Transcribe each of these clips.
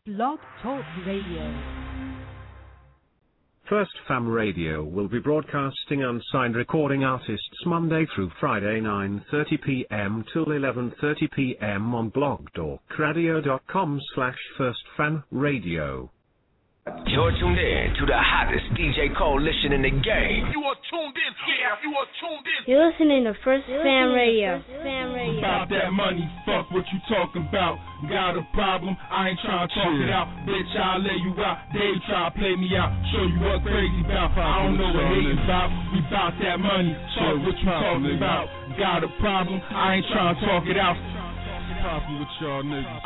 Blog Talk Radio. First Fam Radio will be broadcasting unsigned recording artists Monday through Friday 9:30 p.m. till 11:30 p.m. on blogtalkradio.com/firstfanradio. You're tuned in to the hottest DJ coalition in the game. You are tuned in. Yeah, you are tuned in. You're listening to First Fam Radio. About that money, fuck what you talking about. Got a problem, I ain't trying to talk it out. Bitch, I'll lay you out. They try to play me out. Show you what crazy about. I don't know what hating about. We bout that money. Fuck what you talking about. Got a problem, I ain't trying to talk it out. Poppin' with y'all niggas.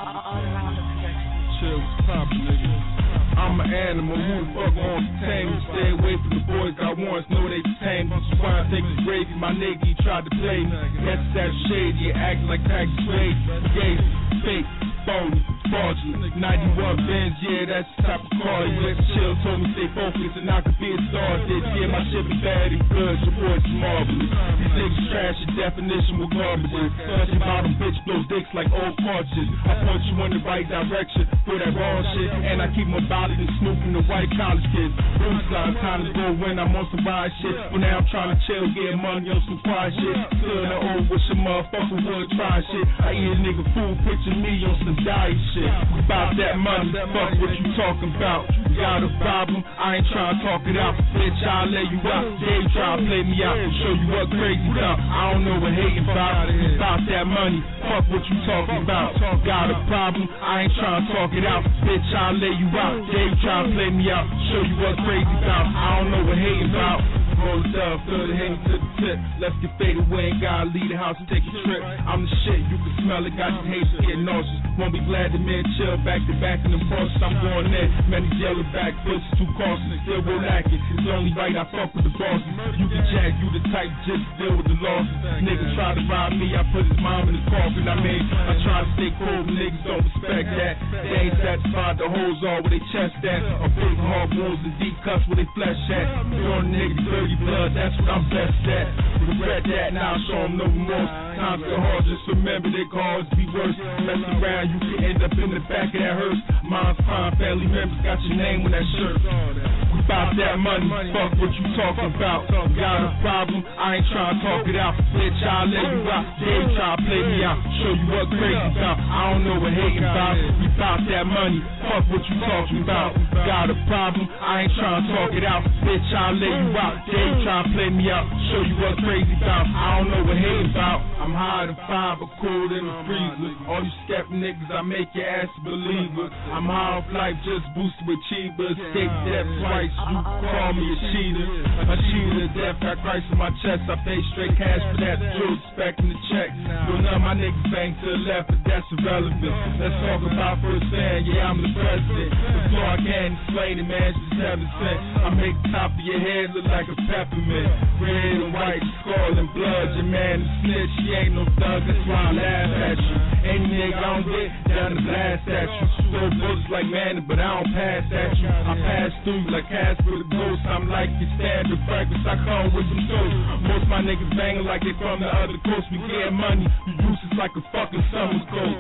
Chill, poppin' niggas. I'm an animal, who the fuck wants to tame me? Stay away from the boys I once know they tame me. This is why I think it's gravy, my nigga, he tried to play me. Guess that shady, you acting like tax Swade. Gay, fake, phony, fraudulent. 91 Benz, yeah, that's the type of car you let chill. Told me stay focused and I could be a star. Did yeah, my shit be bad and good, your boy's marvelous. These niggas trash, your definition with garbages. Touching bottom bitch blows dicks like old cartridges. I point you in the right direction for that wrong shit, and I keep my body and snooping the white college kids. Roadside time to go when I'm on some ride shit. But now I'm trying to chill, get money on some quiet shit. Still in the old with your motherfucker would try shit. I eat a nigga food, picture me on some diet shit. About that money, fuck what you talking about. Got a problem, I ain't trying to talk it out. Bitch, I'll lay you out. They try to play me out, show you what crazy about. I don't know what hating about. About that money, fuck what you talking about. Got a problem, I ain't trying to talk it out. Bitch, I'll lay you out. They try to play me out, show you what crazy about. I don't know what hating about. Roll it up, throw the hand to the tip. Let's get faded away, ain't gotta leave the house and take a trip. I'm the shit, you can smell it, got your haters getting nauseous. Won't be glad to man chill back to back in the process. I'm going there, man, these yellow back pussies too costly, still will lack it. It's only right I fuck with the bosses. You can jack, you the type just deal with the losses. Niggas try to rob me, I put his mom in the coffin. I try to stay cool, niggas don't respect that. They ain't satisfied, the hoes all where they chest at. Or big hard wounds and deep cuts where they flesh at. Your niggas dirty blood, that's what I'm best at. Regret that, now I show them no remorse. Times get hard, just remember they can always be worse. Mess around, you can end up in the back of that hearse. Mine's fine, family members got your name on that shirt. About that money, fuck what you talking about. Got a problem, I ain't trying to talk it out. Bitch, I'll let you out. They try to play me out, show you what crazy about. I don't know what hating about. We bout that money, fuck what you talking about. Got a problem, I ain't trying to talk it out. Bitch, I'll let you out. They try to play me out, show you what crazy about. I don't know what hating about. I'm higher than 5, but cool in the freezer. All you skeptic niggas, I make your ass a believer. I'm high off life, just boosted with cheaper. Escape death twice, you call me a cheater. A cheater, death got Christ in my chest. I pay straight cash for that, true expecting the check. But none of my niggas bang to the left, but that's irrelevant. Let's talk about First Fam, yeah, I'm the president. The floor I can't explain it, man, just 7 cents. I make the top of your head look like a peppermint. Red and white, skull and blood, your man is snitch. She ain't no thug, that's why I laugh at you. Any nigga I don't get down to blast at you. Throw bullets like Manny, but I don't pass at you. I pass through like Casper the Ghost. I'm like your standard breakfast, I come with some toast. Most my niggas banging like they from the other coast. We getting money, you useless like a fucking summer's coat.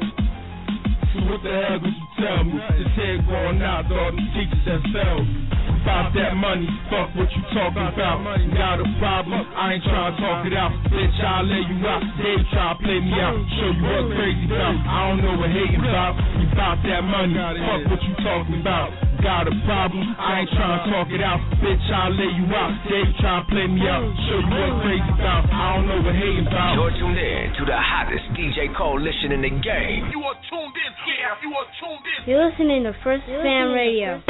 So what the hell would you tell me? This head going out to all them teachers that fail me. About that money, fuck what you talking about. Got a problem, I ain't trying to talk it out. Bitch, I'll let you out. They try to play me out, show you what crazy about. I don't know what hating about. We bout that money, fuck what you talking about. Got a problem, I ain't trying to talk it out. Bitch, I'll lay you out. They try to play me out, show you what crazy about. I don't know what hating about. You're tuned in to the hottest DJ coalition in the game. You are tuned in, yeah, you are tuned in. You're listening to First Fam Radio.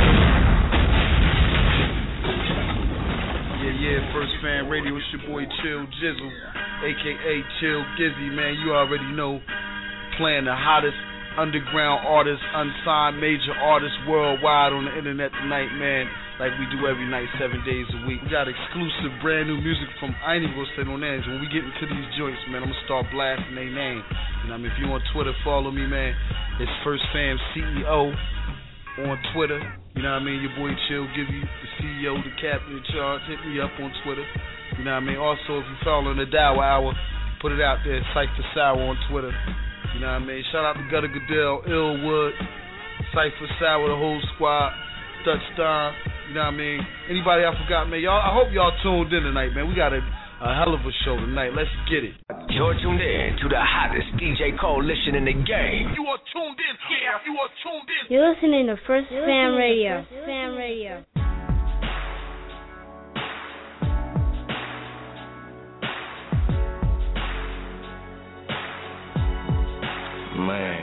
Yeah, First Fan Radio, it's your boy Chill Jizzle, a.k.a. Chill Gizzy, man, you already know, playing the hottest underground artists, unsigned major artists worldwide on the internet tonight, man, like we do every night, 7 days a week. We got exclusive brand new music from, I ain't even gonna say no names, when we get into these joints, man, I'm gonna start blasting their name. And if you on Twitter, follow me, man, it's First Fam CEO on Twitter. You know what I mean? Your boy Chill give you the CEO, the captain in charge. Hit me up on Twitter. You know what I mean? Also, if you follow the Dow Hour, put it out there. Psych to Sour on Twitter. You know what I mean? Shout out to Gutter Goodell, Illwood. Cypher Sour, the whole squad, Dutch Stein, you know what I mean? Anybody I forgot, man? Y'all, I hope y'all tuned in tonight, man. We got a hell of a show tonight. Let's get it. You're tuned in to the hottest DJ coalition in the game. You are tuned in. Yeah, you are tuned in. You're listening to First Fam Radio. Fam Radio. Man,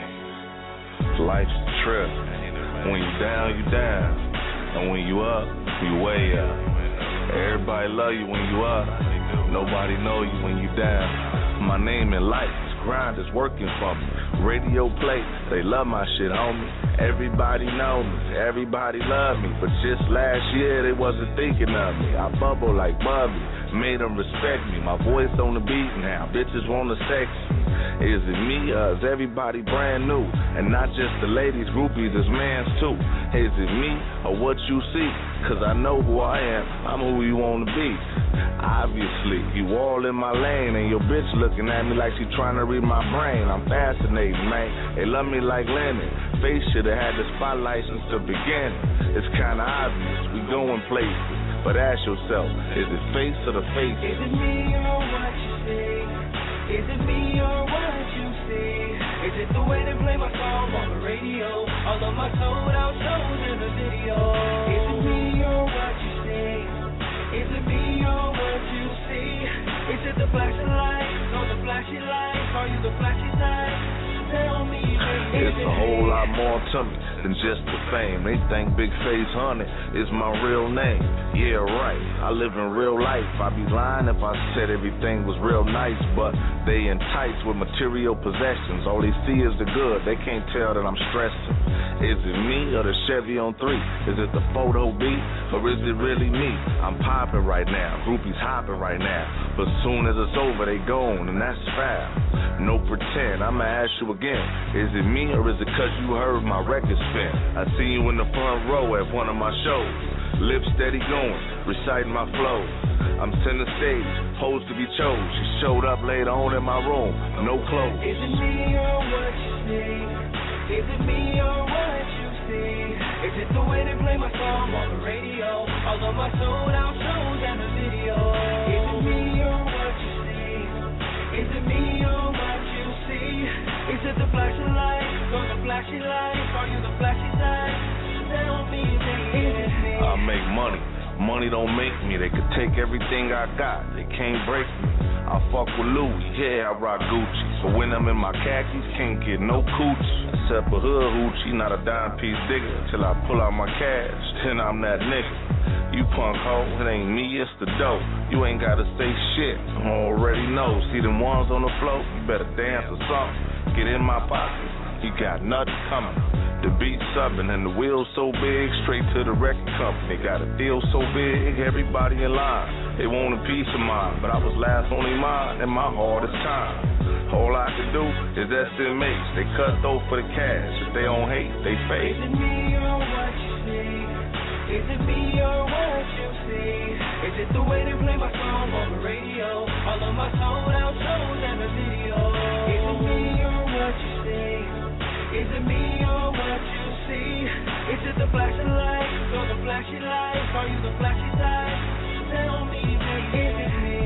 life's a trip. When you down, you down. And when you up, you way up. Everybody love you when you up. Nobody know you when you down. My name in life is grind, is working for me. Radio play, they love my shit, homie. Everybody know me, everybody love me. But just last year, they wasn't thinking of me. I bubble like Bubby, made them respect me. My voice on the beat now, bitches wanna sex me. Is it me or is everybody brand new? And not just the ladies, groupies, it's mans too. Is it me or what you see? Cause I know who I am, I'm who you wanna be. Obviously, you all in my lane and your bitch looking at me like she trying to read my brain. I'm fascinating, man. They love me like Lennon. Face should've had the spotlight since the beginning. It's kinda obvious, we going places. But ask yourself, is it face or the face? Is it me or what you see? Is it me or what you see? Is it the way they play my song on the radio? All of my sold out shows in the video. Is it me or what you see? Is it me or what you see? Is it the flashing lights or the flashy lights? Are you the flashy type? Tell me, baby. It's a whole lot more to me than just the fame. They think Big Face Honey is my real name. Yeah, right. I live in real life. I'd be lying if I said everything was real nice, but they enticed with material possessions. All they see is the good. They can't tell that I'm stressing. Is it me or the Chevy on 3? Is it the photo beat or is it really me? I'm popping right now. Groupies hopping right now. But soon as it's over, they gone, and that's foul. No pretend. I'ma ask you again. Is it me or is it cause you heard my record spin? I see you in the front row at one of my shows. Lips steady going, reciting my flows. I'm center stage, posed to be chose. She showed up later on in my room, no clothes. Is it me or what you see? Is it me or what you see? Is it the way they play my song on the radio? All of my sold out shows and the video. Is it me or what you see? Is it me or what you see? Is it the flashing lights or the flashy lights? Are you the flashy type? Tell me, baby. I make money. Money don't make me. They could take everything I got. They can't break me. I fuck with Louis. Yeah, I rock Gucci. So when I'm in my khakis, can't get no coochie. Except a hood hoochie, not a dime piece digger. Till I pull out my cash, then I'm that nigga. You punk hoe, it ain't me, it's the dope. You ain't gotta say shit, I already know. See them ones on the floor, you better dance or something. Get in my pocket, you got nothing coming. The beat subbing and the wheels so big, straight to the record company. Got a deal so big, everybody in line. They want a piece of mine, but I was last on their mind in my hardest time. All I can do is SMH. They cut though for the cash. If they don't hate, they fake. Is it me or what you see? Is it me or what you see? Is it the way they play my song on the radio? All of my sold out shows and the video. Is it me or what you see? Is it me or what you see? Is it the flashing lights or the flashy lights? Are you the flashy type? Tell me, baby, is it me?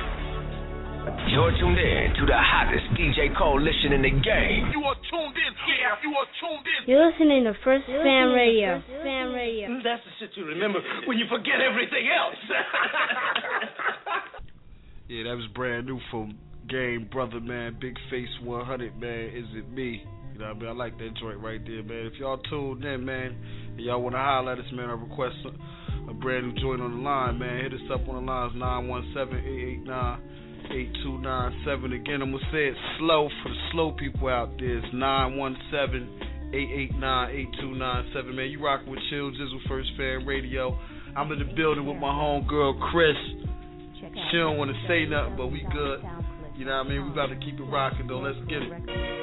You're tuned in to the hottest DJ coalition in the game. You are tuned in. Yeah, you are tuned in. You're listening to First Fam Radio. Fam Radio. That's the shit you remember when you forget everything else. Yeah, that was brand new from Game Brother, man. Big Face 100, man. Is it me? You know what I mean? I like that joint right there, man. If y'all tuned in, man, and y'all want to holler at us, man, I request a brand new joint on the line, man. Hit us up on the lines, 917-889-8297. Again, I'm going to say it slow for the slow people out there. It's 917-889-8297. Man, you rocking with Chill Jizzle, First Fan Radio. I'm in the building with my homegirl, Chris. She don't want to say nothing, but we good. You know what I mean? We about to keep it rocking, though. Let's get it.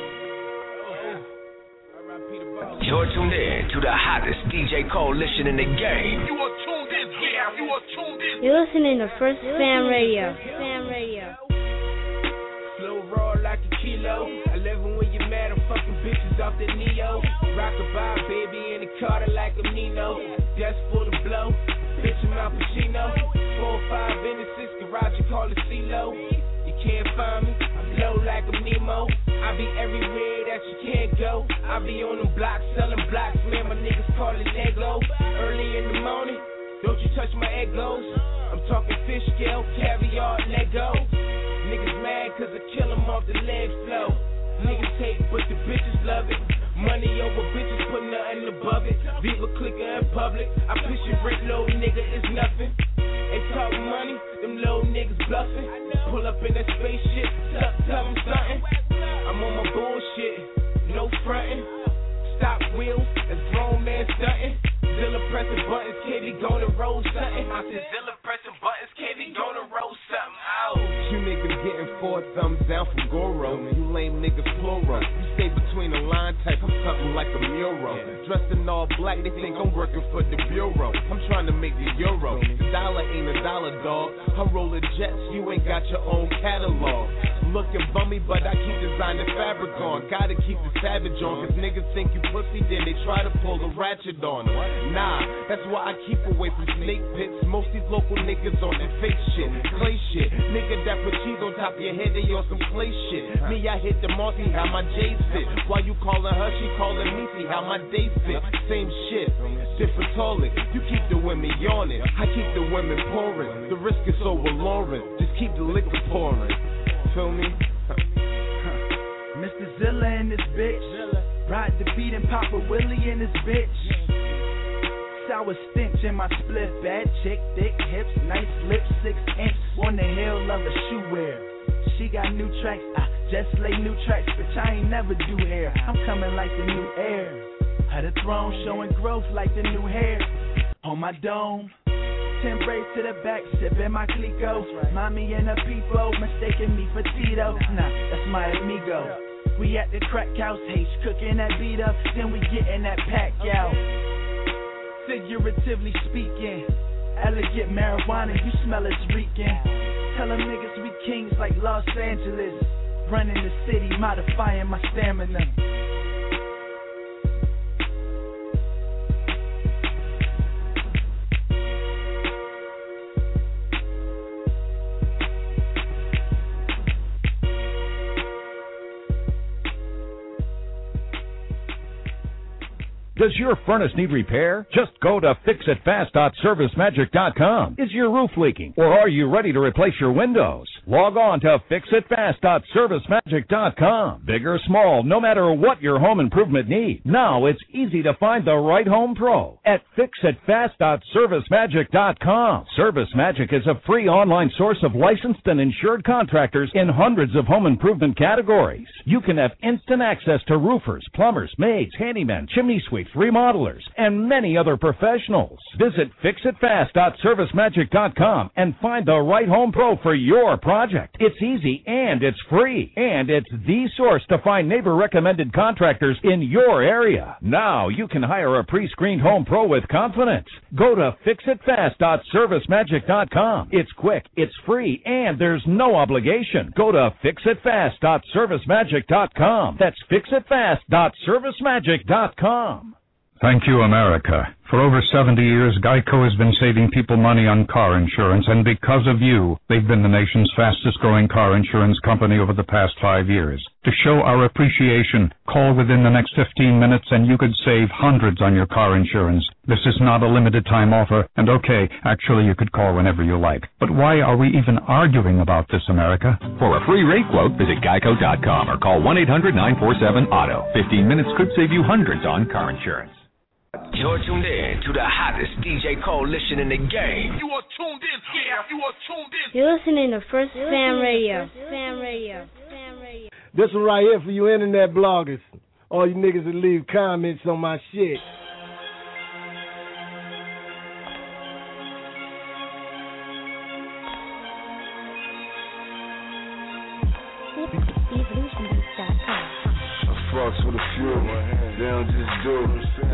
You're tuned in to the hottest DJ coalition in the game. You are tuned in. Yeah, you are tuned in. You're listening to First Fam Radio. Fam Radio. Flow raw like a kilo. I love it when you're mad. I'm fucking bitches Diamonds off the Neo. Rockabye, baby, in the Carter like a Nino. Just for the blow. Bitch, I'm Al Pacino. 4-5 in the 6 garage, you call it CeeLo. You can't find me, I'm low like I'm Nemo. I be everywhere that you can't go. I be on them blocks, selling blocks, man, my niggas call it Lego. Early in the morning, don't you touch my egos. I'm talking fish scale, caviar, Lego. Niggas mad cause I kill them off the leg flow. Niggas hate but the bitches love it. Money over bitches, put nothing above it. Viva clicker in public, I push your rent low, nigga, it's nothing. They talk money, them low niggas bluffing. Pull up in that spaceship, tell them something. I'm on my bullshit, no frontin'. Stop wheels, that's grown man stuntin'. Zilla pressing buttons, KB gonna roll something. I said Zilla pressing buttons, KB gonna roll something. Ow. You niggas getting 4 thumbs down from Goro. You lame niggas plural. You stay between the line type, I'm something like a mural. Dressed in all black, they think I'm working for the bureau. I'm trying to make the euro. The dollar ain't a dollar, dog. I roll the jets, you ain't got your own catalog. Looking bummy, but I keep designer fabric on. Gotta keep the savage on, cause niggas think you pussy, then they try to pull the ratchet on. Nah, that's why I keep away from snake pits. Most these local niggas on that fake shit, clay shit. Nigga that put cheese on top of your head, they on some clay shit. Me, I hit the mall, see how my J's fit. While you calling her, she calling me, see how my day fit. Same shit, different toilet. You keep the women yawning, I keep the women pouring. The risk is so alluring, just keep the liquor pouring. Feel me? Mr. Zilla in this bitch. Ride the beat and Papa Willie in this bitch. Sour stench in my split. Bad chick, thick hips, nice lips, 6 inch. On the hill of a shoe wear. She got new tracks, I just lay new tracks. Bitch, I ain't never do hair. I'm coming like the new heir. Had a throne showing growth like the new hair. On my dome. 10 braids to the back, sipping my Clico. Mommy and a peepo, mistaking me for Tito. Nah, that's my amigo. We at the crack house, H cooking that beat up, then we getting that pack out. Figuratively speaking, elegant marijuana, you smell it's reeking. Tell them niggas we kings like Los Angeles. Running the city, modifying my stamina. Does your furnace need repair? Just go to fixitfast.servicemagic.com. Is your roof leaking? Or are you ready to replace your windows? Log on to fixitfast.servicemagic.com. Big or small, no matter what your home improvement needs. Now it's easy to find the right home pro at fixitfast.servicemagic.com. Service Magic is a free online source of licensed and insured contractors in hundreds of home improvement categories. You can have instant access to roofers, plumbers, maids, handymen, chimney sweeps, remodelers, and many other professionals. Visit fixitfast.servicemagic.com and find the right home pro for your project. It's easy and it's free, and it's the source to find neighbor-recommended contractors in your area. Now you can hire a pre-screened home pro with confidence. Go to fixitfast.servicemagic.com. It's quick, it's free, and there's no obligation. Go to fixitfast.servicemagic.com. That's fixitfast.servicemagic.com. Thank you, America. For over 70 years, Geico has been saving people money on car insurance, and because of you, they've been the nation's fastest-growing car insurance company over the past 5 years. To show our appreciation, call within the next 15 minutes and you could save hundreds on your car insurance. This is not a limited-time offer, and okay, actually you could call whenever you like. But why are we even arguing about this, America? For a free rate quote, visit geico.com or call 1-800-947-AUTO. 15 minutes could save you hundreds on car insurance. You're tuned in to the hottest DJ coalition in the game. You are tuned in. Yeah, you are tuned in. You're listening to First Fam Radio. Fam Radio. Fam Radio. This one right here for you internet bloggers. All you niggas that leave comments on my shit. Fucks with a few, they don't just do, they live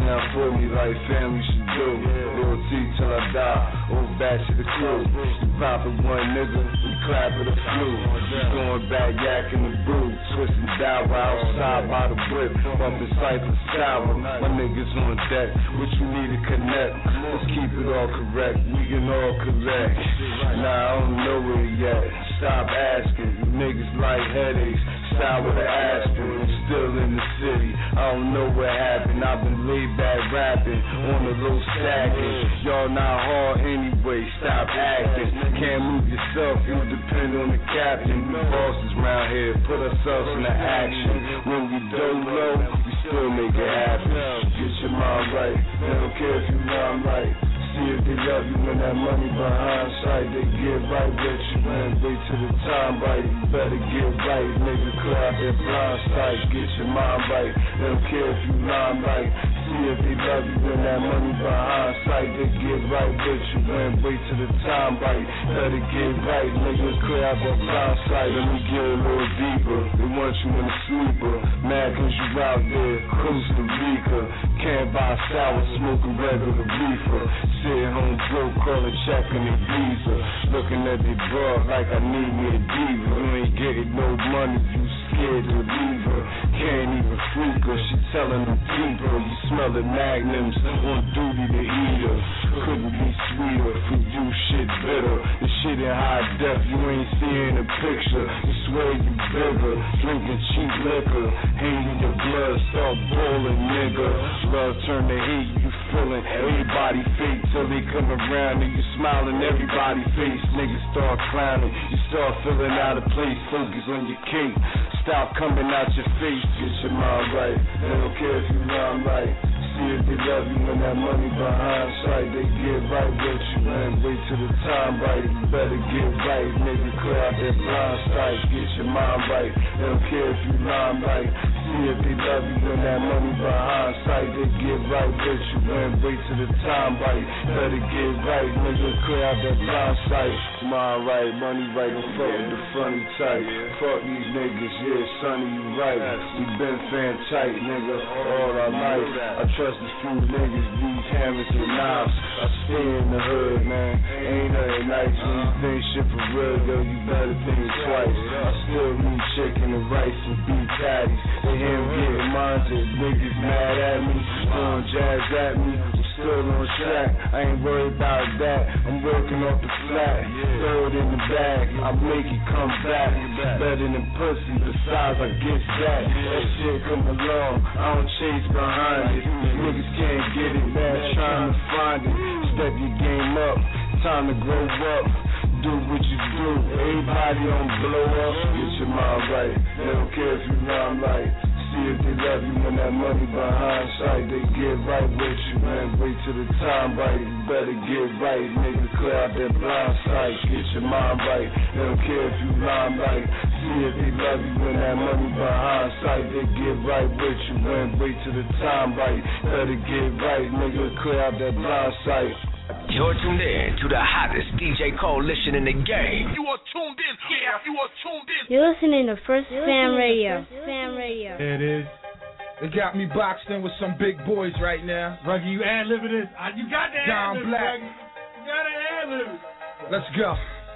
down for me like family should do. Loyalty till I die, old batch of the crew. You pop at one nigga, we clap at a few. Going back, yakking the brew, twisting down outside by the whip, bumping cypher sour. My niggas on deck, what you need to connect. Let's keep it all correct, we can all collect. Nah, I don't know it yet. Stop asking, you niggas like headaches. Style with an aspirin, I'm still in the city. I don't know what happened. I've been laid back rapping on the low stacking. Y'all not hard anyway. Stop acting. Can't move yourself. You depend on the captain. We bosses round here. Put ourselves into action. When we don't know, we still make it happen. Get your mind right. They don't care if you rhyme right. See if they love you when that money behind sight. They get right with you, man. Wait till the time right. You better get right, nigga. Clear out that blind sight. Get your mind right. They don't care if you line right. See if they love you when that money behind sight. They get right with you, man. Wait till the time right. Better get right, nigga. Clear out that blind sight. Let me get a little deeper. They want you in a sleeper. Mad cause you out there, Costa Rica. Can't buy sour, smoking regular reefer. Sitting home broke, calling checking the visa. Looking at the broad like I need me a diva. You ain't getting no money, you scared to leave her. Can't even freak her, she telling them deeper. You smelling magnums, on duty to eat her. Couldn't be sweeter, for you shit bitter. The shit in high def, you ain't seeing a picture. You swear you bigger, drinking cheap liquor. Hating your blood, start boiling, nigga. Love turn to hate, you feeling everybody fake till they come around and you smiling everybody face. Niggas start clowning, you start feeling out of place. Focus on your cake, stop coming out your face. Get your mind right, they don't care if you rhyme right. See if they love you when that money behind sight. They get right with you, man. Wait till the time right. You better get right, nigga. Clear out that blind sight. Get your mind right. They don't care if you line right. See if they love you when that money behind sight. They get right with you, man. Wait till the time right. Better get right, nigga. Clear out that blind sight. Mind right, money right. Don't fuck with the funny type. Fuck these niggas, yeah, sonny, you right. We been fan tight, nigga, all our life. I trust a few niggas, these hammers and knives. I stay in the hood, man. Ain't nothing nice when you think shit for real, yo. You better think twice. I still need chicken and rice and beef patties. They hear me getting mines and niggas mad at me, throwing jazz at me. Still on track, I ain't worried about that. I'm working off the flat, throw it in the bag, I make it come back. Better than pussy, besides I get that. That shit come along, I don't chase behind it. Niggas can't get it, man, trying to find it. Step your game up, time to grow up. Do what you do, everybody don't blow up. Get your mind right, they don't care if you rhyme right. See if they love you when that money behind sight. They get right with you, man. Wait till the time right. You better get right, nigga. Clear out that blind sight. Get your mind right. They don't care if you line right. See if they love you when that money behind sight. They get right with you, man. Wait till the time right. Better get right, nigga. Clear out that blind sight. You're tuned in to the hottest DJ coalition in the game. You are tuned in, yeah, you are tuned in. You're listening to First Fam Radio. Fam Radio. There it is. They got me boxed in with some big boys right now. Ruggy, you ad-libbing this. You got the Don Black. You got to ad-lib it. Let's go.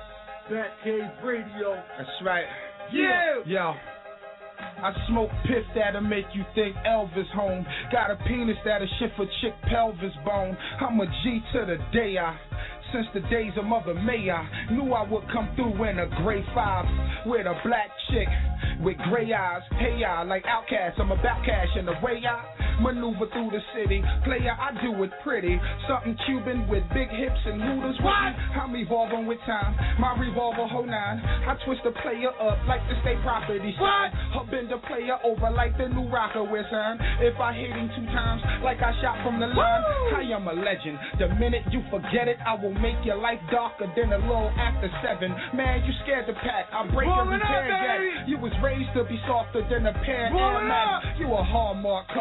Batcave Radio. That's right. Yeah. Yo. I smoke piff that'll make you think Elvis home. Got a penis that'll shift a chick pelvis bone. I'm a G to the day since the days of Mother May, I knew I would come through in a gray 5 with a black chick with gray eyes. Hey, I like Outkast, I'm about cash, and the way I maneuver through the city, player, I do it pretty. Something Cuban with big hips and hooters. What? I'm evolving with time, my revolver whole 9. I twist the player up like the state property sign. Up in the player over like the new rocker with sign. If I hit him 2 times, like I shot from the line, I am a legend. The minute you forget it, I will make your life darker than a little after 7. Man, you scared to pack, I break every pair jack. You was raised to be softer than a pair of Air Max. You a Hallmark card,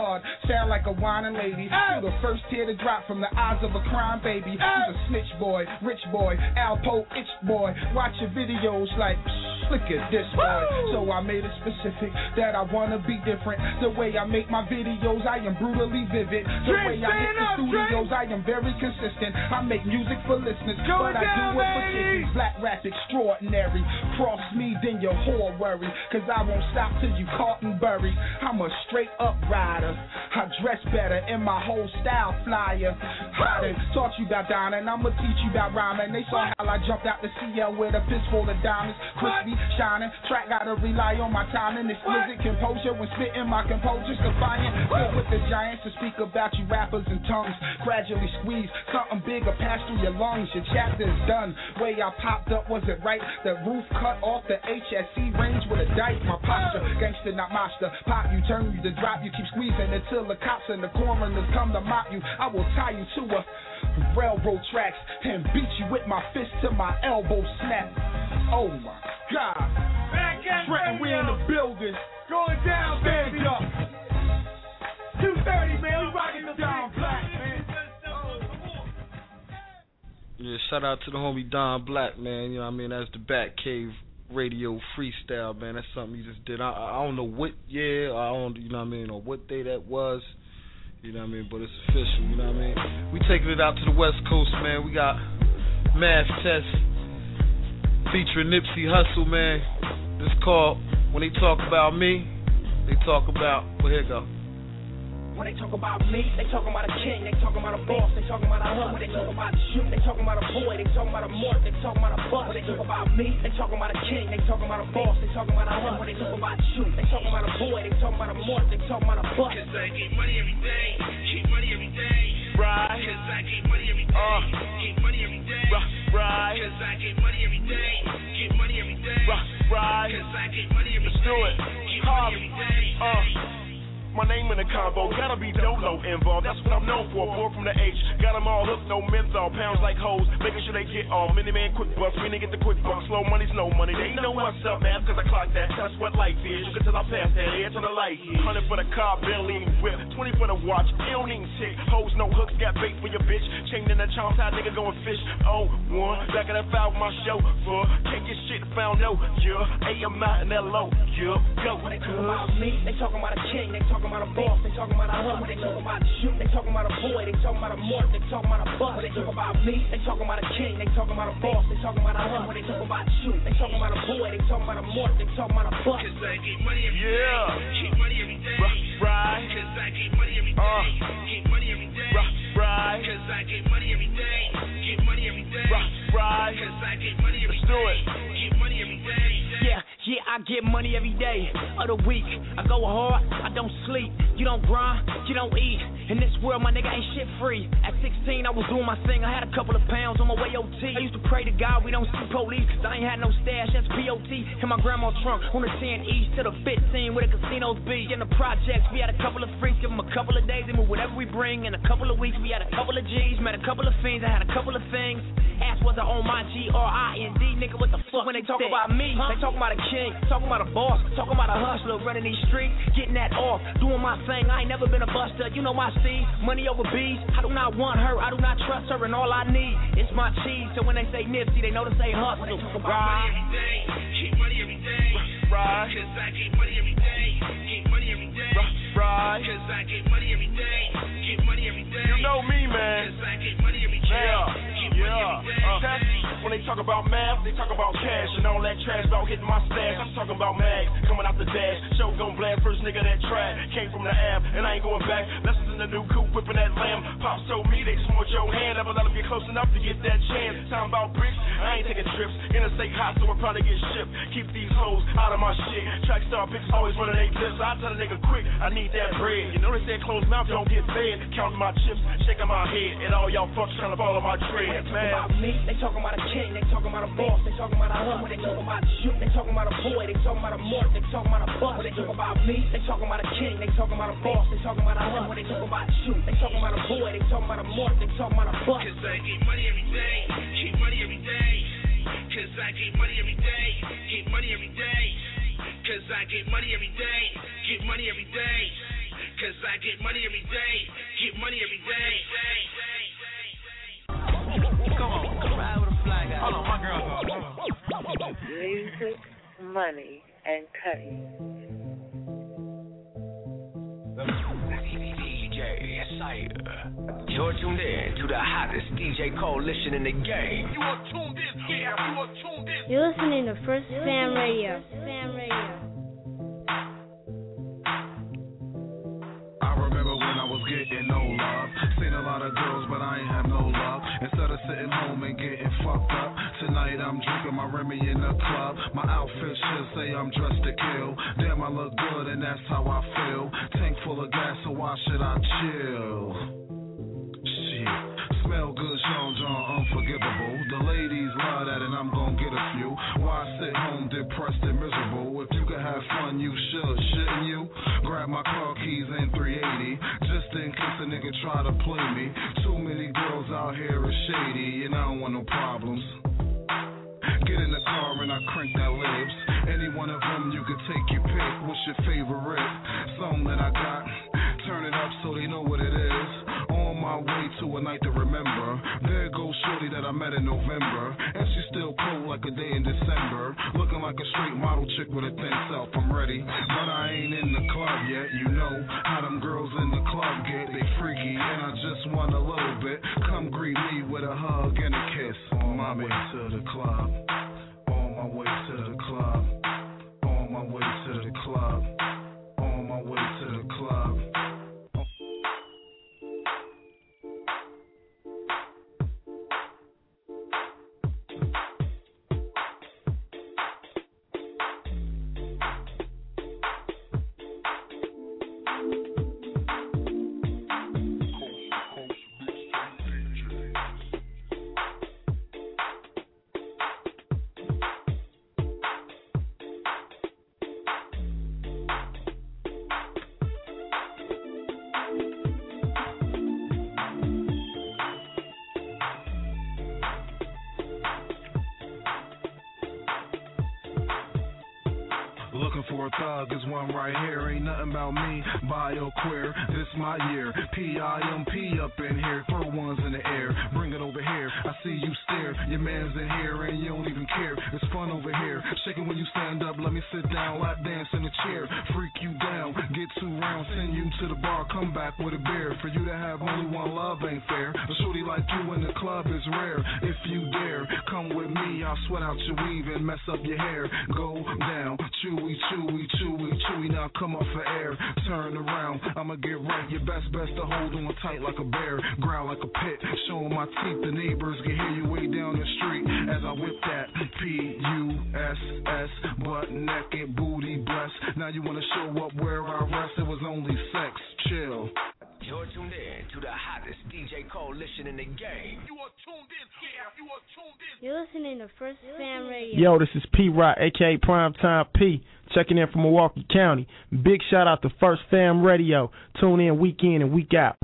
sound like a whining lady. You're the first tear to drop from the eyes of a crime baby. You're a snitch boy, rich boy, Alpo itch boy. Watch your videos like, look at this boy. So I made it specific that I wanna be different. The way I make my videos, I am brutally vivid. The way I hit the studios, I am very consistent. I make music for listeners, but I do it for chicks. Black rap extraordinary. Cross me, then your whore worry. Cause I won't stop till you caught and buried. I'm a straight up rider. I dress better in my whole style flyer. I done taught you about dining, I'ma teach you about rhyming. They saw how I jumped out the CL with a fistful of diamonds. Crispy, shining, track gotta rely on my timing. Exquisite composure when spitting my composure's defiant. Good with the giants to speak about you rappers and tongues. Gradually squeeze something bigger pass through your lungs. Your chapter's done. Way I popped up, was it right? The roof cut off the HSC range with a dice. My posture, gangster not monster. Pop you, turn you to drop you. Keep squeezing until the cops and the coroners come to mop you. I will tie you to a railroad tracks and beat you with my fist till my elbow snap. Oh my God. Trenton, we in the building. Going down, baby. Stand up. 2:30, man. We rocking the Don Black, man. Yeah, shout out to the homie Don Black, man. You know what I mean? That's the Batcave Radio freestyle, man. That's something you just did. I don't know what year, I don't, you know what I mean, or what day that was. You know what I mean? But it's official, you know what I mean? We taking it out to the West Coast, man. We got Math Test featuring Nipsey Hussle, man. This called When They Talk About Me, They Talk About, well, here it go. When they talk about me, they talking about a king, they talking about a boss, they talking about a hub. When they talk about the shoot, they talking about a boy, they talking about a morph, they talking about a bust. When they talk about me, they talking about a king, they talking about a boss, they talking about a hub. When they talk about the shoot, they talking about a boy, they talking about a morph, they talking about a bust. Cause I get money every day, keep money every day. Right. Cause I get money every day, keep money every day. Right. Cause I get money every day, get money every day. Right. Cause I get money every day. Let's do it. Keep money every day. My name in the combo, gotta be Dolo involved. That's what I'm known for, boy from the H. Got them all hooked, no menthol, pounds like hoes, making sure they get all. Miniman quick bucks, meaning get the quick bucks. Slow money's no money, they know what's up, man, cause I clock that. That's what life is, you can tell I pass that air to the light. 100 for the car, Bentley whip, 20 for the watch, it don't even tick. Hoes, no hooks, got bait for your bitch. Chain in the charm, tie nigga going fish. Oh, one, back of that foul with my chauffeur. Can't get shit found, no, yeah. AM out in LO, yeah, go. When they talk about me, they talking about a king, they talking about a boss, they talking about a hub. When they talk about the shoot, they talking about a boy, they talking about a morph, they talking about a bust. When they talk about me, they talking about a king, they talking about a boss, they talking about a hub. When they talk about the shoot, they talking about a boy, they talking about a morph, they talking about a bust. Cause I get money every day, keep money every day. Right. Cause I get money every day, keep money every day. Right. Cause I get money every day, keep money every day. Right. Cause I get money every day, keep money every day. Yeah, I get money every day of the week. I go hard, I don't sleep. You don't grind, you don't eat. In this world, my nigga ain't shit free. At 16, I was doing my thing. I had a couple of pounds on my way OT. I used to pray to God we don't see police, cause I ain't had no stash, that's POT. In my grandma's trunk, on the 10 East to the 15 where the casinos be. In the projects, we had a couple of freaks, give them a couple of days, they move whatever we bring. In a couple of weeks, we had a couple of G's, met a couple of fiends, I had a couple of things. Ass was on my GRIND, nigga, what the fuck? When they talk about me, they talking about a king, talking about a boss, talking about a hustler, running these streets, getting that off, doing my thing. I ain't never been a buster, you know my steez, money over bees. I do not want her, I do not trust her, and all I need is my cheese. So when they say Nipsey, they know to say hustle. They talk about money every day, keep money every day. Right. Cause I get money every day, keep money every day. Right. Cause I get money every day, keep money every day. You know me, man. Cause I get money every day, keep money every day. When they talk about math, they talk about cash and all that trash about hitting my stash. I'm talking about mag, coming out the dash. Show gon' blast, first nigga that tried. Came from the Ave, and I ain't going back. Lessons in the new coupe, whipping that lamb. Pops told me they just want your hand. Never let them get close enough to get that chance. Talking about bricks, I ain't taking trips. Interstate hot, so I'll probably get shipped. Keep these hoes out of my shit. Track star picks always running they clips. I tell a nigga quick, I need that bread. You know they say closed mouth don't get fed. Counting my chips, shaking my head, and all y'all fucks trying to follow my trade. When they talk about me, they talking about a king, they talking about a boss, they talking about a hub. When they talk about the shoot, they talking about a boy, they talking about a morph, they talking about a bust. When they talk about me, they talking about a king, they talking about a boss, they talking about a hub. When they talk about the shoot, they talking about a boy, they talking about a morph, they talking about a bust. Cause I get money every day, keep money every day. Cause I get money every day, keep money every day. Cause I get money every day, get money every day. cause I get money every day. Get money every day. Come on, ride with a fly guy. Hold on, my girl's on. Music, money, and cutting. DJ Sire. You're tuned in to the hottest DJ coalition in the game. You are tuned in, yeah, you are tuned in. You're listening to First Fam Radio. Fam Radio. I remember when I was getting no love. Seen a lot of girls, but I ain't have no love. Instead of sitting home and getting fucked up, tonight I'm drinking my Remy in the club. My outfit should say I'm dressed to kill. Damn, I look good and that's how I feel. Tank full of gas, so why should I chill? Smell good, Sean John, unforgivable. The ladies love that and I'm gon' get a few. Why sit home depressed and miserable? If you could have fun, you should, shouldn't you? Grab my car keys in 380, just in case a nigga try to play me. Too many girls out here is shady and I don't want no problems. Get in the car and I crank that lips. Any one of them you could take your pick. What's your favorite song that I got? Turn it up so they know what it is. On my way to a night to remember. There goes shorty that I met in November, and she's still cold like a day in December. Looking like a straight model chick with a thin self. I'm ready, but I ain't in the club yet. You know how them girls in the club get. They freaky, and I just want a little bit. Come greet me with a hug and a kiss. On my way to the club. On my way to the club. On my way to the club. On my way to the club. Looking for a thug, is one right here. Ain't nothing about me, bio queer. This my year. PIMP up in here. Throw ones in the air. Bring it over here. I see you stare. Your man's in here and you don't even care. It's fun over here. Shaking when you stand up. Let me sit down. Lap dance in the chair. Freak you down. Get 2 rounds. Send you to the bar. Come back with a beer. For you to have only one love ain't fair. A shorty like you in the club is rare. If you dare, come with me. I'll sweat out your weave and mess up your hair. Go down. Chewy, chewy, chewy, chewy. Now come up for air. Turn around. I'ma get right. Your best to hold on tight like a bear. Growl like a pit. Showing my teeth. The neighbors can hear you way down the street as I whip that P-U-S-S. Butt naked, booty blessed. Now you wanna show up where I rest. It was only sex. Chill. You're tuned in to the hottest DJ coalition in the game. You are tuned in, yeah, you are tuned in. You're listening to First Fam Radio. Yo, this is P-Rock, a.k.a. Primetime P, checking in from Milwaukee County. Big shout out to First Fam Radio. Tune in week in and week out.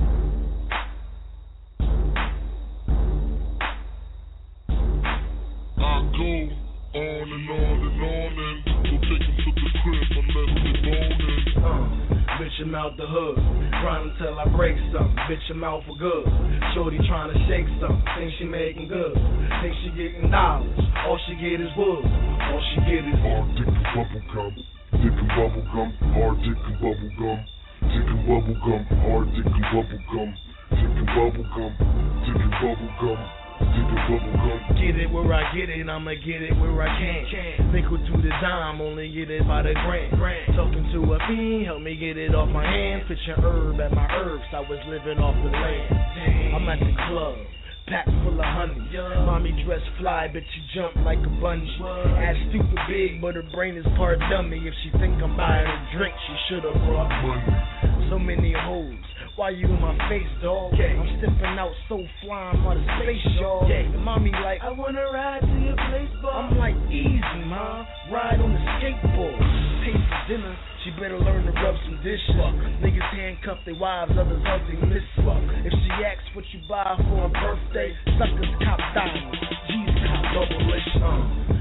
I go on and on and on and so take him to the crib and let him get boning. Bitch, I'm out the hood, grind until I break something. Bitch, I'm out for good. Shorty trying to shake something, think she making good, think she getting dollars. All she get is wood, all she get is hard dick and bubble gum, dick and bubble gum, hard dick and bubble gum, dick and bubble gum, hard dick and bubble gum, dick and bubble gum, dick and bubble gum. Get it where I get it, I'ma get it where I can. Nickel to the dime, only get it by the grand. Talking to a fiend, help me get it off my hands. Picture herb at my herbs, I was living off the land. I'm at the club, packed full of honey. Mommy dressed fly, but she jump like a bungee. Ass stupid big, but her brain is part dummy. If she think I'm buying a drink, she should've brought money. So many hoes. Why you in my face, dog? I'm stepping out so fly, I'm out of space, y'all. And mommy like, I wanna ride to your place, boy. I'm like, easy, ma. Ride on the skateboard. Pay for dinner, she better learn to rub some dishes. Niggas handcuff their wives, others hug they miss. If she asks what you buy for her birthday, suckers cop diamonds. G's cop double-ish. Bitch,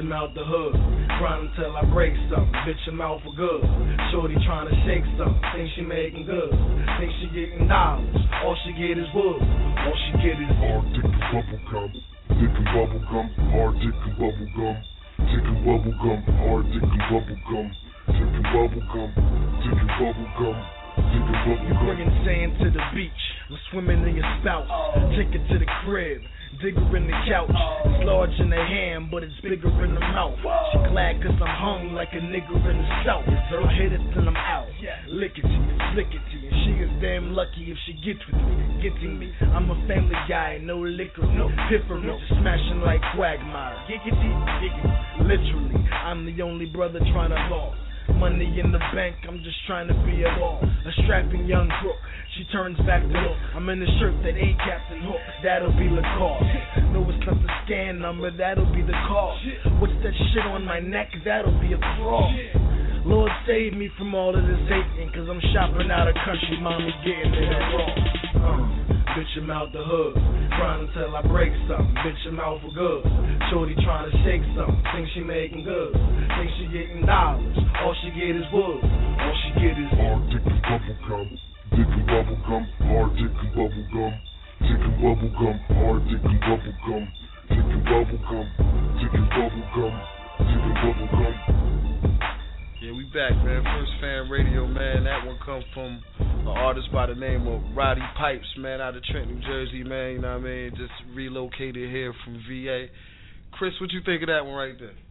I'm out the hood. Grind until I break something. Bitch, I'm out for good. Shorty trying to shake something. Think she making good. Think she getting dollars. All she get is wood. All she get is hard dick and bubble gum. Dick and bubble gum. Hard dick and bubble gum. Dick and bubble gum. Hard dick and bubble gum. Dick and bubble gum. Dick and bubble gum. Dick and bubble gum. You bringing sand to the beach. I'm swimming in your spout. Take it to the crib. Digger in the couch. It's large in the hand, but it's bigger in the mouth. She glad cause I'm hung like a nigger in the south. I hit it till I'm out. Lickety, slickety. And she is damn lucky if she gets with me. Getting me. I'm a family guy, no liquor, no pippery. Just smashing like Quagmire. Giggity, giggity. Literally, I'm the only brother trying to ball. Money in the bank, I'm just trying to be a ball. A strapping young crook. She turns back to look. I'm in a shirt that ain't Captain Hook. That'll be Lacoste. No, it's not the scan number. That'll be the cost. What's that shit on my neck? That'll be a cross. Lord save me from all of this hating, cause I'm shopping out of country. Mommy getting it raw. Bitch, I'm out the hood. Grind until I break something. Bitch, I'm out for good. Shorty trying to shake something. Think she making good. Think she getting dollars. All she get is wood. All she get is hard dick and bubble gum. Dick and bubble gum. Hard dick and bubble gum. Dick and bubble gum. Hard dick and bubble gum. Dick and bubble gum. Dick and bubble gum. Dick and bubble gum. Yeah, we back, man. First Fan Radio, man. That one come from an artist by the name of Roddy Pipes, man, out of Trenton, New Jersey, man. You know what I mean? Just relocated here from VA. Chris, what you think of that one right there?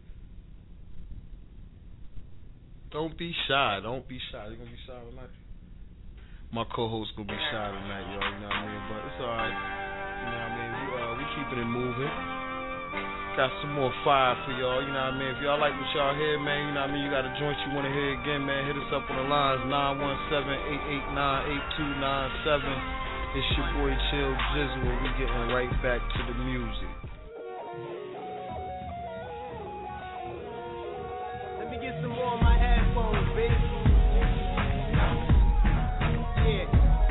Don't be shy. Don't be shy. You gonna be shy tonight? My co-host gonna be shy tonight, y'all. You know what I mean? But it's alright. You know what I mean? We keeping it moving. Got some more fire for y'all, you know what I mean? If y'all like what y'all hear, man, you know what I mean? You got a joint you want to hear again, man, hit us up on the lines, 917-889-8297. It's your boy Chill Jizzle, and we getting right back to the music. Let me get some more on my headphones, baby. Yeah.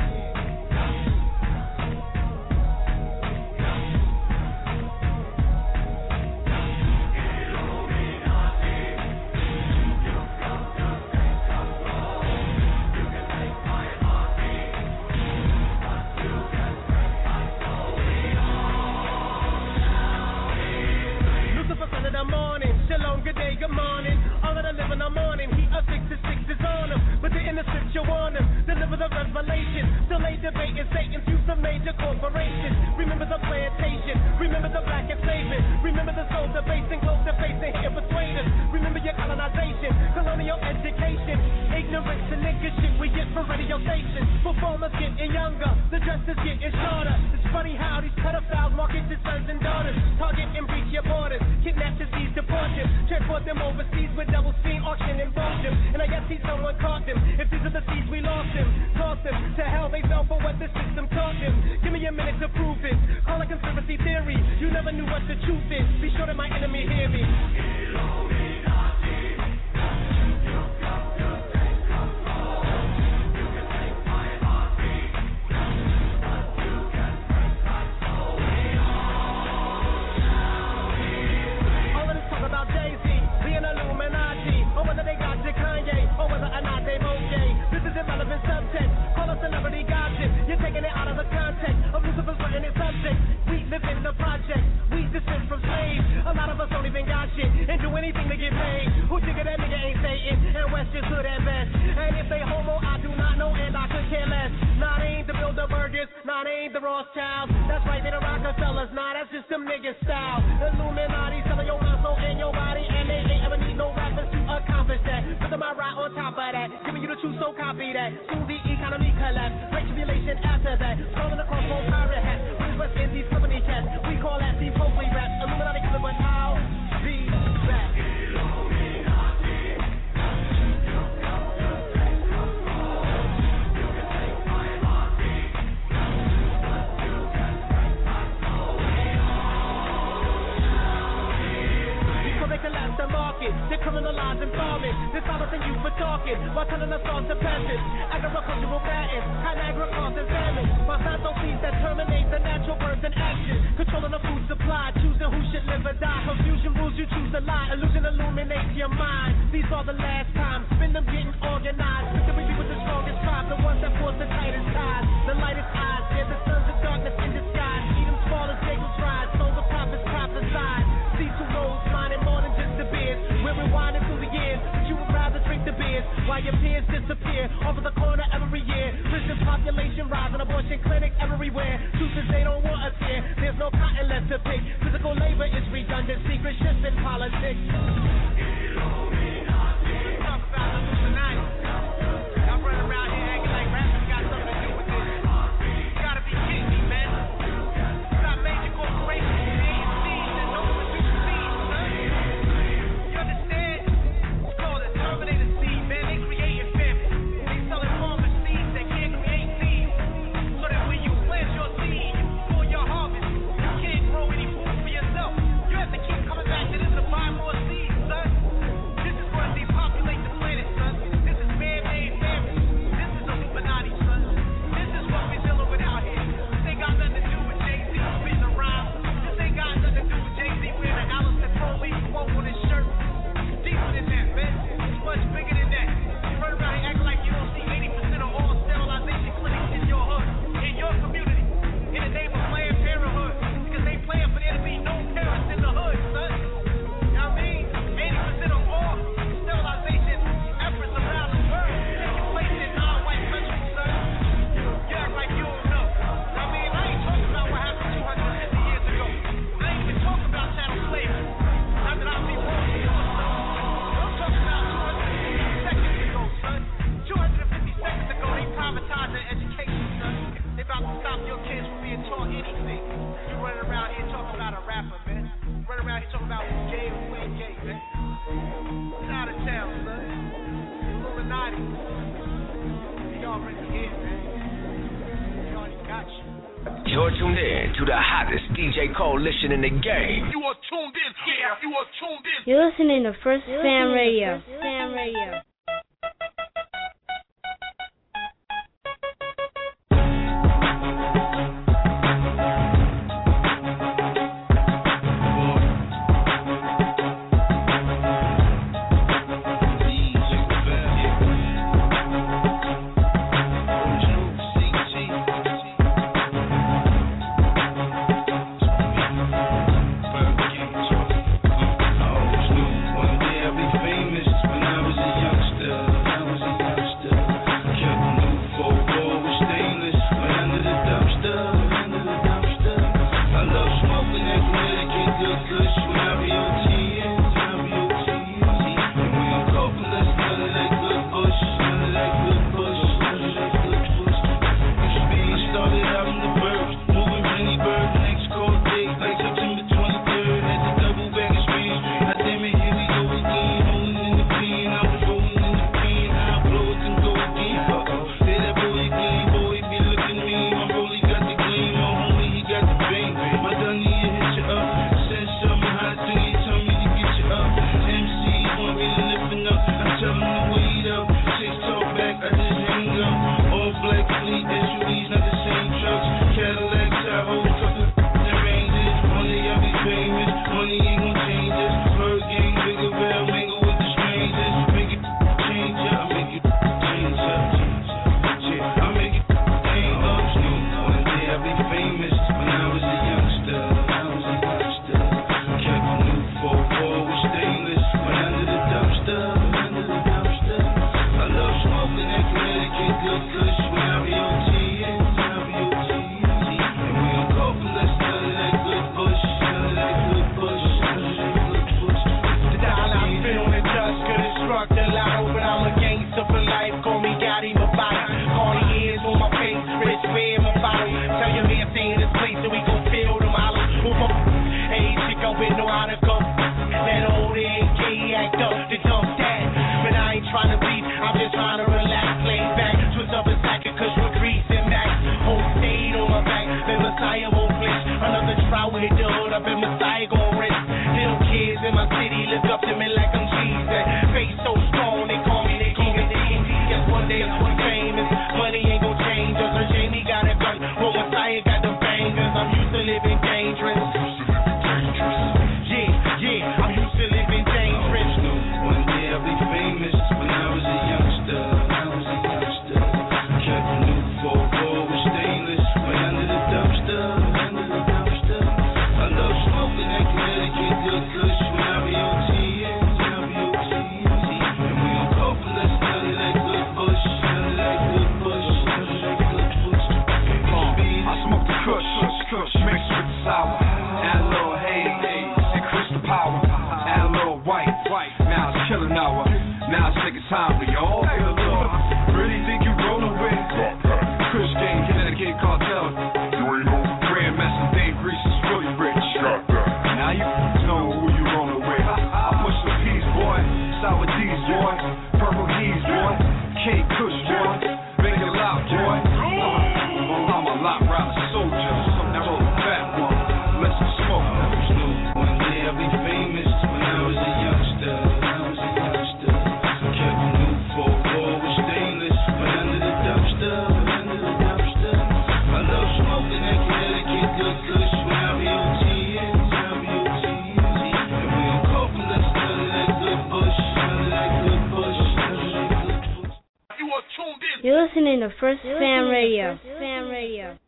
Good day, good morning. All of the living I'm on him. He a 6 to 6 is on him. But the inner scripture warn him. Deliver the revelation. Still ain't debating Satan through some major corporations. Remember the plantation. Remember the black enslavement. Remember the soul debasing, close to facing, here persuaders. Remember your colonization, colonial education. Ignorance and nigga shit we get from radio stations. Performers getting younger. The dress is getting shorter. It's funny how these pedophiles market their sons and daughters. Target and breach your borders. Kidnap to seize the fortune. Transport them overseas with double steam, auction and bought them. And I guess someone caught them. If these are the seeds we lost them, toss them to hell. They fell for what the system taught them. Give me a minute to prove it. Call a conspiracy theory. You never knew what the truth is. Be sure that my enemy hear me. Irrelevant subject, call a celebrity gossip. You're taking it out of the context of Lucifer's written its subject. We live in the project, we descend from slaves. A lot of us don't even got shit and do anything to get paid. Who think that nigga ain't Satan and West just hood at best? And if they homo, I do not know and I could care less. Nah, they ain't the Bilderbergers, nah, they ain't the Rothschilds. That's right, they the Rockefellers, nah, that's just them niggas style. Illuminati selling your muscle and your body, and they ain't ever need no rappers to accomplish that. Put them right on top of that, giving you the truth, so copy that. Soon the economy collapse, great tribulation after that. Calling across both pirate hats, with West Indies company cats. We call that the Popely rap. Illuminati killer, but I'll be back. Collapse the market, they're criminalizing farming. They're silencing you for talking while telling us all to peasants. Agricultural patents, Niagara causing famine. Monsanto seeds that terminate the natural birth and action. Controlling the food supply, choosing who should live or die. Confusion rules, you choose a lie. My illusion illuminates your mind. These are the last times. Spend them getting organized. Victory with the strongest tribe, the ones that force the tightest ties. The lightest eyes, they're the sons of darkness in disguise. See them small as Jacob's rise. Souls of prophets prophesied. See two roads, mine and more than just the beers. We're rewinding through the years, but you would rather drink the beers while your peers disappear over the corner every year. Prison population rising, abortion clinic everywhere. Truth is they don't want us here. There's no cotton left to pick. Physical labor is redundant. Secret shifts in politics. Y'all running around here acting like rappers got something to do with this. You gotta be kidding me, man. Stop major corporations. You're tuned in to the hottest DJ coalition in the game. You are tuned in. Yeah, you are tuned in. You're listening to First Fam Radio. Fam Radio. I'm used to living dangerous. Kush, mixed with the sour. Add a little haze, increase the power. Add a little white, now it's killing hour. Now it's taking time for y'all. Really think you rolling with Kush Gang, Connecticut cartel. Grandmaster Dave Grease is really rich. Now you know who you rolling with. I push the peas, boy. Sour D's, boy. Purple D's, boy. K Kush, boy. Make it loud, boy. I'm a lot rather soldier. Now roll a fat one. Let's smoke. One day I'll be famous. When I was a youngster. Kept a new 4-4 with stainless. But under the dumpster. I love smoking that Connecticut good kush. When I be OTN. And we don't call from that smell of that good bush. You're listening to First Fam Radio.